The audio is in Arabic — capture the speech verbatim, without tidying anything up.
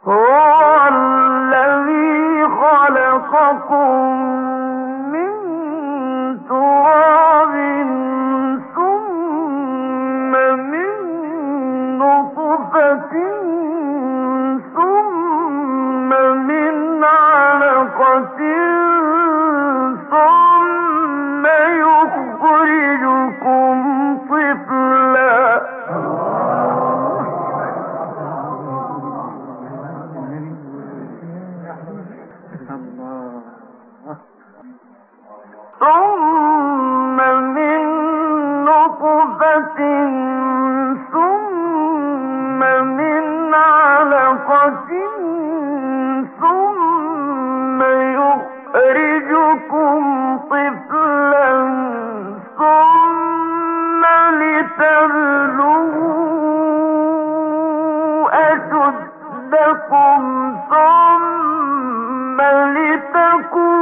هو الذي خلقكم من تراب ثم من نطفة ثم من علقة ثم يخرجكم طفلا. ثم من نطفة ثم من علقة ثم يخرجكم طفلا ثم لتبلغوا أشدكم ثم لتكونوا